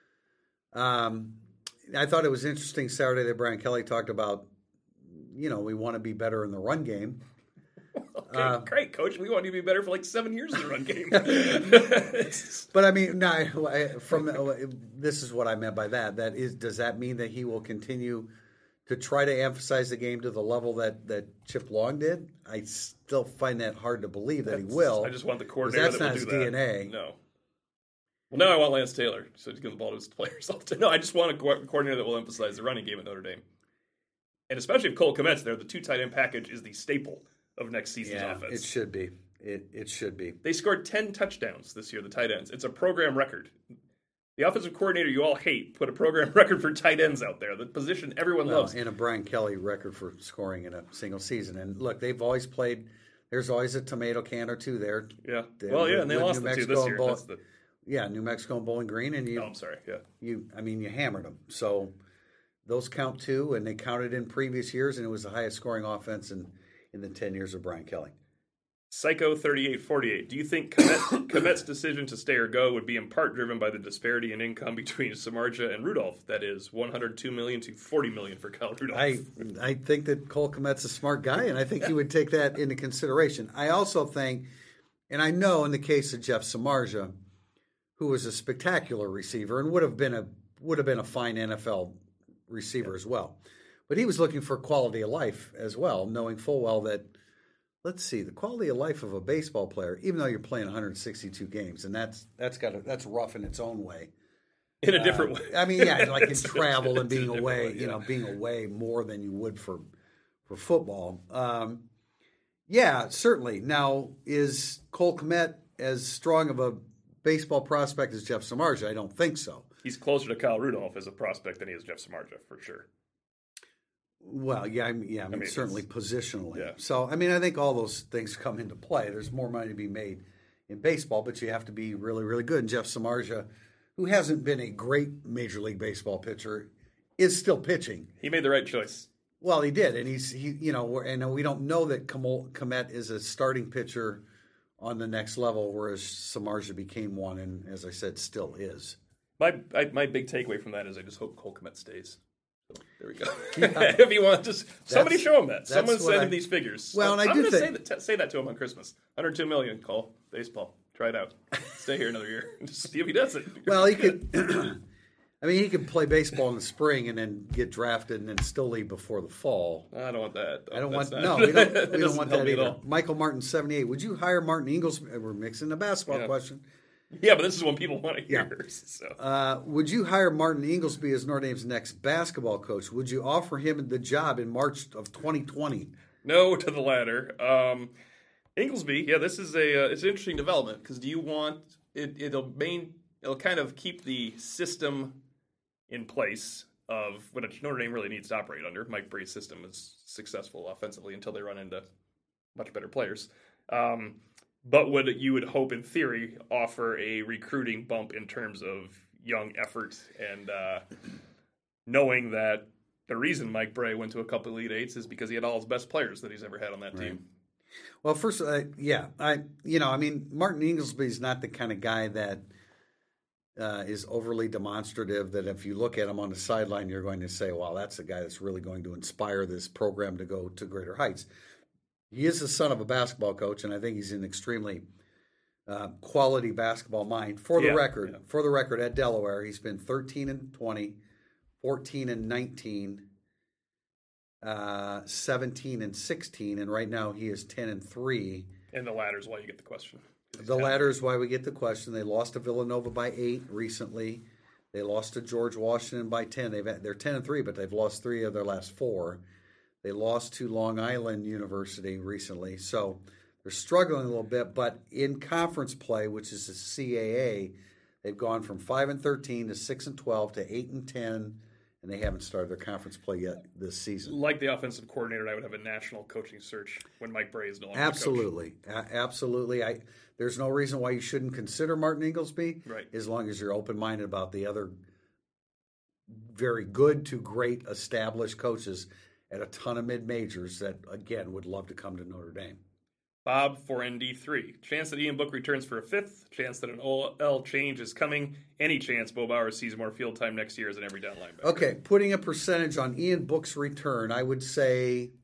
Um, I thought it was interesting Saturday that Brian Kelly talked about, you know, we want to be better in the run game. Okay, uh, great, Coach. We want you to be better for like seven years in the run game. But I mean, no, from this is what I meant by that. That is, does that mean that he will continue to try to emphasize the game to the level that, that Chip Long did? I still find that hard to believe that That's, he will. I just want the coordinator that's that not will his do that. D N A. No. Well, now I want Lance Taylor, so he gives the ball to his players all the time. No, I just want a co- coordinator that will emphasize the running game at Notre Dame. And especially if Cole Kmet's there, the two tight end package is the staple of next season's Yeah, offense. it should be. It it should be. They scored ten touchdowns this year, the tight ends. It's a program record. The offensive coordinator you all hate put a program record for tight ends out there, the position everyone Well, loves. and a Brian Kelly record for scoring in a single season. And look, they've always played. There's always a tomato can or two there. Yeah. They- Well, yeah, and they with lost New the two Mexico this and year. Bowl- That's the, Yeah, New Mexico and Bowling Green, and you. no, I'm sorry. Yeah. You, I mean, you hammered them. So, those count too, and they counted in previous years, and it was the highest scoring offense in, in the ten years of Brian Kelly. Psycho thirty-eight forty-eight. Do you think Komet, Komet's decision to stay or go would be in part driven by the disparity in income between Samardzija and Rudolph? That is one hundred two million dollars to forty million dollars for Kyle Rudolph. I I think that Cole Kmet's a smart guy, and I think he would take that into consideration. I also think, and I know in the case of Jeff Samardzija, who was a spectacular receiver and would have been a would have been a fine N F L receiver yeah. as well, but he was looking for quality of life as well, knowing full well that. Let's see, the quality of life of a baseball player, even though you're playing one hundred sixty-two games, and that's that's got a, that's rough in its own way. In a different uh, way. I mean, yeah, like in travel and being away, way, yeah. you know, being away more than you would for for football. Um, yeah, certainly. Now, is Cole Kmet as strong of a baseball prospect as Jeff Samardzija? I don't think so. He's closer to Kyle Rudolph as a prospect than he is Jeff Samardzija, for sure. Well, yeah, I mean, yeah, I mean, I mean certainly positionally. Yeah. So, I mean, I think all those things come into play. There's more money to be made in baseball, but you have to be really, really good. And Jeff Samardzija, who hasn't been a great Major League Baseball pitcher, is still pitching. He made the right choice. Well, he did, and he's he, you know, and we don't know that Kmet is a starting pitcher on the next level, whereas Samardzija became one, and as I said, still is. My I, my big takeaway from that is I just hope Cole Kmet stays. So, there we go. Yeah. If you want, just somebody show him that. Someone send I, him these figures. Well, and I I'm do going to say think that, say that to him on Christmas. one hundred two million dollars, Cole. Baseball. Try it out. Stay here another year. Just see if he does it. Well, he could. I mean, he could play baseball in the spring and then get drafted and then still leave before the fall. I don't want that. I don't That's want not, no. We don't, we don't want that either. All. Michael Martin, seventy-eight. Would you hire Martin Inglesby? We're mixing the basketball yeah. question. Yeah, but this is what people want to hear. Yeah. So. Uh, would you hire Martin Inglesby as Notre Dame's next basketball coach? Would you offer him the job in March of twenty twenty? No to the latter. Um, Inglesby, yeah, this is a uh, it's an interesting development because do you want it? It'll main it'll kind of keep the system in place of what Notre Dame really needs to operate under. Mike Brey's system is successful offensively until they run into much better players. Um, But would you would hope, in theory, offer a recruiting bump in terms of young effort and uh, knowing that the reason Mike Brey went to a couple Elite Eights is because he had all his best players that he's ever had on that right. team. Well, first, uh, yeah, I you know, I mean, Martin Inglesby is not the kind of guy that uh, is overly demonstrative. That if you look at him on the sideline, you're going to say, "Well, that's the guy that's really going to inspire this program to go to greater heights." He is the son of a basketball coach, and I think he's an extremely uh, quality basketball mind. For the yeah, record, yeah. for the record, at Delaware, he's been thirteen and twenty, fourteen and nineteen, uh, seventeen and sixteen, and right now he is ten and three. And the latter is why you get the question. The latter is why we get the question. They lost to Villanova by eight recently. They lost to George Washington by ten. They've they're ten and three, but they've lost three of their last four. They lost to Long Island University recently, so they're struggling a little bit. But in conference play, which is the C A A, they've gone from five and thirteen to six and twelve to eight and ten, and they haven't started their conference play yet this season. Like the offensive coordinator, I would have a national coaching search when Mike Brey is no longer absolutely, coach. A- absolutely. I there's no reason why you shouldn't consider Martin Inglesby, right? As long as you're open minded about the other very good to great established coaches at a ton of mid-majors that, again, would love to come to Notre Dame. Bob for N D three. Chance that Ian Book returns for a fifth. Chance that an O L change is coming. Any chance Bo Bowers sees more field time next year as an every down linebacker. Okay, putting a percentage on Ian Book's return, I would say...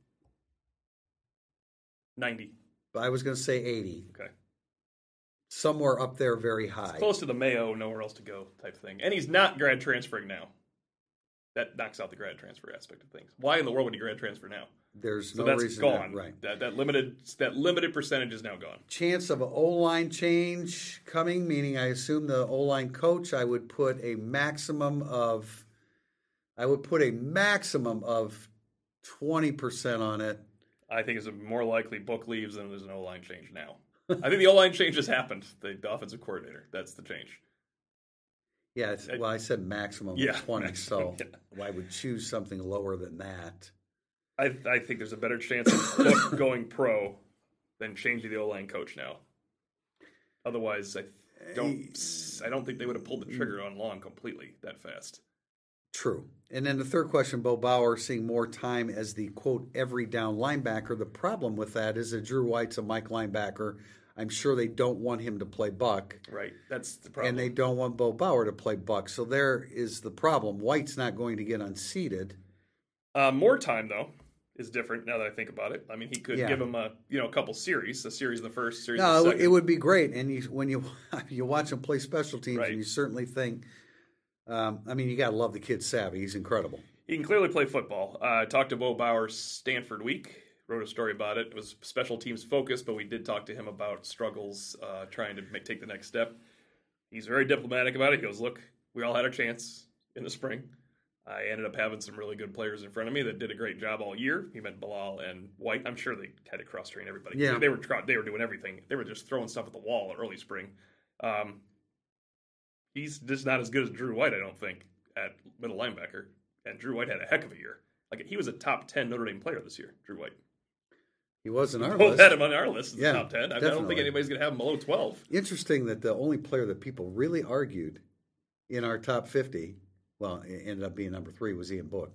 ninety. I was going to say eighty. Okay. Somewhere up there very high. It's close to the Mayo, nowhere else to go type thing. And he's not grad transferring now. That knocks out the grad transfer aspect of things. Why in the world would he grad transfer now? There's so no that's reason. Gone. That, right. That that limited that limited percentage is now gone. Chance of an O-line change coming, meaning I assume the O-line coach. I would put a maximum of. I would put a maximum of twenty percent on it. I think it's more likely Book leaves than there's an O-line change now. I think the O-line change has happened. The, the offensive coordinator. That's the change. Yeah, it's, well, I said maximum yeah, of twenty, maximum, so yeah. I would choose something lower than that. I, I think there's a better chance of Book going pro than changing the O-line coach now. Otherwise, I don't I don't think they would have pulled the trigger on Long completely that fast. True. And then the third question, Bo Bauer seeing more time as the, quote, every down linebacker. The problem with that is that Drew White's a Mike linebacker. I'm sure they don't want him to play Buck. Right. That's the problem. And they don't want Bo Bauer to play Buck. So there is the problem. White's not going to get unseated. Uh, more time, though, is different now that I think about it. I mean, he could Yeah. give him a you know a couple series, a series the first, series No, the second. it would be great. And you, when you you watch him play special teams, Right. and you certainly think, um, I mean, you got to love the kid's savvy. He's incredible. He can clearly play football. Uh, I talked to Bo Bauer Stanford week, wrote a story about it. It was special teams focused, but we did talk to him about struggles uh, trying to make, take the next step. He's very diplomatic about it. He goes, look, we all had our chance in the spring. I ended up having some really good players in front of me that did a great job all year. He meant Bilal and White. I'm sure they had to cross-train everybody. Yeah. They were they were doing everything. They were just throwing stuff at the wall early spring. Um, he's just not as good as Drew White, I don't think, at middle linebacker. And Drew White had a heck of a year. Like he was a top ten Notre Dame player this year, Drew White. He was in our Both list. had him on our list as Yeah, the top ten. I, I don't definitely. think anybody's going to have him below twelve. Interesting that the only player that people really argued in our top fifty, well, it ended up being number three, was Ian Book.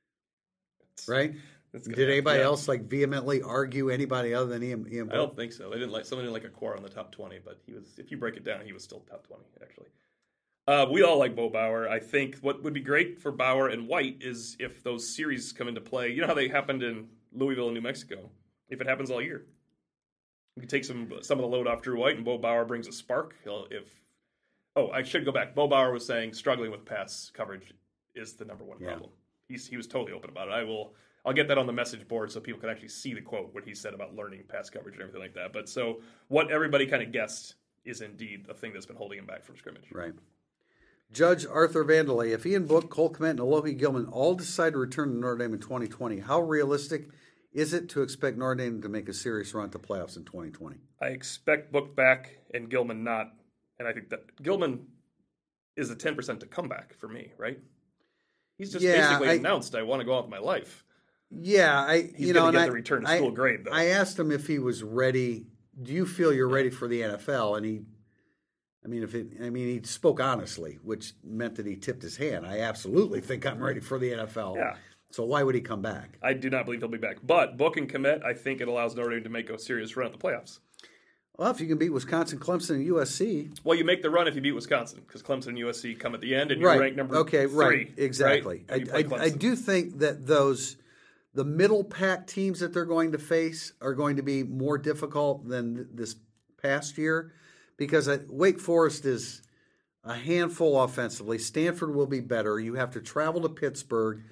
Right? That's gonna Did happen, anybody yeah. else like vehemently argue anybody other than Ian, Ian Book? I don't think so. They didn't like someone didn't like Aquara in the top twenty, but he was. If you break it down, he was still top twenty actually. Uh, we all like Bo Bauer. I think what would be great for Bauer and White is if those series come into play. You know how they happened in Louisville and New Mexico. If it happens all year, you can take some some of the load off Drew White, and Bo Bauer brings a spark. He'll, if oh, I should go back. Bo Bauer was saying struggling with pass coverage is the number one Yeah. problem. He's he was totally open about it. I will. I'll get that on the message board so people can actually see the quote, what he said about learning pass coverage and everything like that. But so what everybody kind of guessed is indeed the thing that's been holding him back from scrimmage. Right. Judge Arthur Vandelay, if Ian Book, Cole Kmet, and Alohi Gilman all decide to return to Notre Dame in twenty twenty, how realistic is it to expect Notre Dame to make a serious run to playoffs in twenty twenty? I expect Book back and Gilman not. And I think that Gilman is a ten percent to comeback for me, right? He's just Yeah, basically I- announced, I want to go on with my life. Yeah, I He's you know, gonna and get I, the return to I- school grade, though. I asked him if he was ready. Do you feel you're ready for the N F L? And he, I mean, if it, I mean, he spoke honestly, which meant that he tipped his hand. I absolutely think I'm ready for the N F L. Yeah. So why would he come back? I do not believe he'll be back. But Book and Kmet, I think it allows Notre Dame to make a serious run at the playoffs. Well, if you can beat Wisconsin, Clemson, and U S C, Well, you make the run if you beat Wisconsin, because Clemson and U S C come at the end, and you're right? ranked number okay, three. right, exactly. Right? And you I, play I, I Clemson. do think that those the middle pack teams that they're going to face are going to be more difficult than th- this past year, because I, Wake Forest is a handful offensively. Stanford will be better. You have to travel to Pittsburgh.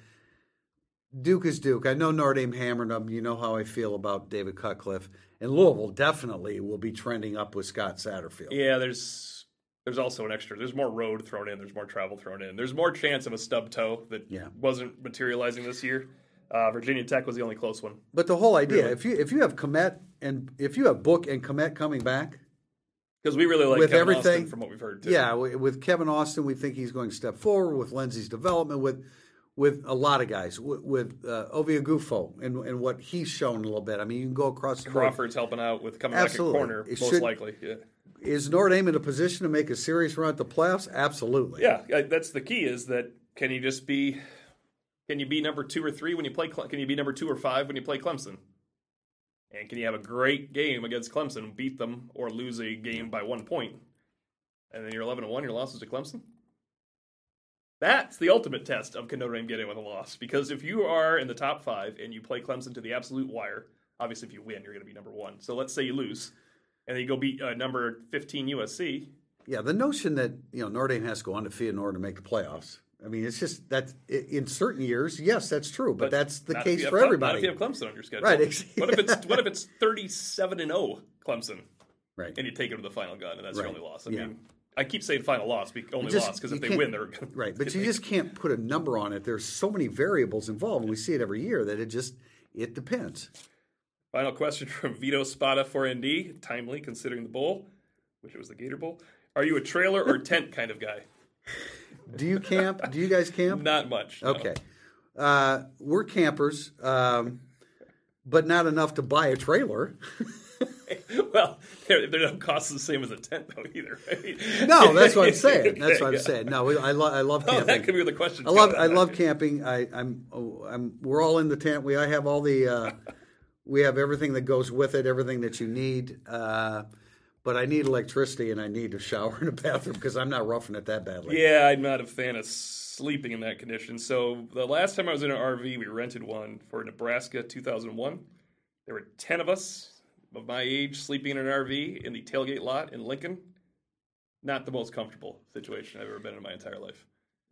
Duke is Duke. I know Notre Dame hammered them. You know how I feel about David Cutcliffe. And Louisville definitely will be trending up with Scott Satterfield. Yeah, there's there's also an extra. There's more road thrown in. There's more travel thrown in. There's more chance of a stub toe that Yeah. wasn't materializing this year. Uh, Virginia Tech was the only close one. But the whole idea, Really? if you if you have Kmet and if you have Book and Kmet coming back, Because we really like with Kevin everything Austin from what we've heard, too. Yeah, wi- with Kevin Austin, we think he's going to step forward. With Lindsey's development, with with a lot of guys, with, with uh, Ovia Gufo and and what he's shown a little bit. I mean, you can go across the board. Crawford's helping out with coming Absolutely. back at corner, It most should- likely. Yeah. Is Notre Dame in a position to make a serious run at the playoffs? Absolutely. Yeah, I- that's the key. Is that can you just be? Can you be number two or three when you play? Cle- Can you be number two or five when you play Clemson? And can you have a great game against Clemson, beat them, or lose a game by one point, and then you're eleven and one, your losses to Clemson? That's the ultimate test of can Notre Dame get in with a loss. Because if you are in the top five and you play Clemson to the absolute wire, obviously if you win, you're going to be number one. So let's say you lose, and then you go beat uh, number fifteen U S C. Yeah, the notion that you know Notre Dame has to go undefeated in order to make the playoffs. I mean, it's just that in certain years, yes, that's true, but, that's the not if case you have for Cle- everybody. Not if you have Clemson on your schedule. Right, ex- What if it's what if it's thirty-seven and oh Clemson, Right. and you take them to the final gun, and that's Right. your only loss? I Yeah. mean, I keep saying final loss, be- only just- loss, because you if they can't- win, they're Right, but you just can't put a number on it. There's so many variables involved, and we see it every year that it just it depends. Final question from Vito Spada for N D, timely considering the bowl. Wish it was the Gator Bowl. Are you a trailer or tent kind of guy? Do you camp? Do you guys camp? Not much. no. Okay, uh, we're campers, um, but not enough to buy a trailer. Well, they don't cost the same as a tent, though, either. Right? No, that's what I'm saying. That's Okay, what I'm yeah. saying. No, we, I, lo- I love Oh, camping. that could be where the question. I love I love camping. I, I'm oh, I'm we're all in the tent. We I have all the uh, we have everything that goes with it, everything that you need. Uh, but I need electricity and I need a shower and a bathroom because I'm not roughing it that badly. Yeah, I'm not a fan of sleeping in that condition. So the last time I was in an R V, we rented one for Nebraska two thousand one. There were ten of us of my age sleeping in an R V in the tailgate lot in Lincoln. Not the most comfortable situation I've ever been in my entire life.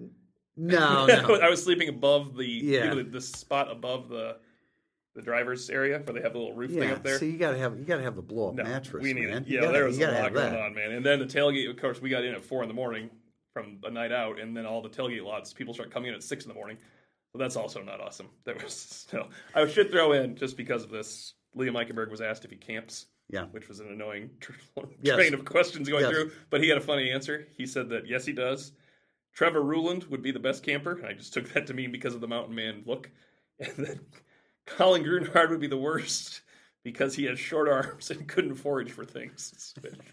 No, no. I was sleeping above the Yeah. you know, the, the spot above the the driver's area where they have the little roof thing Yeah, up there. so you gotta have you gotta have the blow up No, mattress, we need man. it. You Yeah, gotta- there was you a gotta lot have going that. on, man. And then the tailgate, of course, we got in at four in the morning from a night out, and then all the tailgate lots, people start coming in at six in the morning. So that's also not awesome. There was no. I should throw in just because of this. Liam Eichenberg was asked if he camps. Yeah. Which was an annoying tr- Yes. train of questions going Yes. through, but he had a funny answer. He said that yes, he does. Trevor Ruland would be the best camper, and I just took that to mean because of the mountain man look. And then Colin Grunhard would be the worst because he has short arms and couldn't forage for things.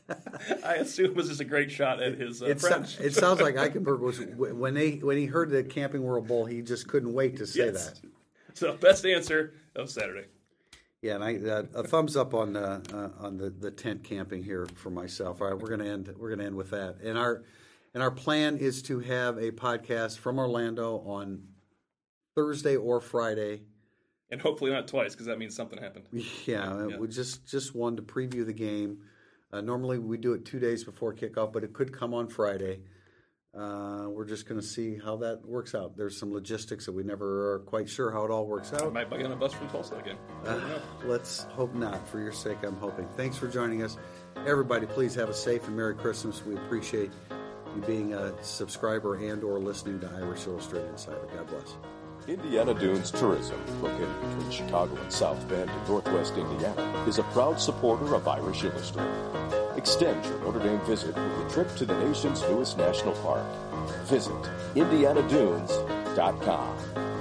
I assume was just a great shot at his uh, It, so- French. it sounds like Eichenberg was when they when he heard the Camping World Bowl, he just couldn't wait to say Yes. that. So best answer of Saturday. Yeah, and I uh, a thumbs up on uh, uh, on the, the tent camping here for myself. All right, we're gonna end we're gonna end with that. And our and our plan is to have a podcast from Orlando on Thursday or Friday. And hopefully not twice, because that means something happened. Yeah, Yeah. we just just one to preview the game. Uh, normally we do it two days before kickoff, but it could come on Friday. Uh, we're just going to see how that works out. There's some logistics that we never are quite sure how it all works I out. might be on a bus from Tulsa again. I don't know. Let's hope not. For your sake, I'm hoping. Thanks for joining us. Everybody, please have a safe and Merry Christmas. We appreciate you being a subscriber and or listening to Irish Illustrated Insider. God bless. Indiana Dunes Tourism, located between Chicago and South Bend in northwest Indiana, is a proud supporter of Irish Illustrated. Extend your Notre Dame visit with a trip to the nation's newest national park. Visit indiana dunes dot com.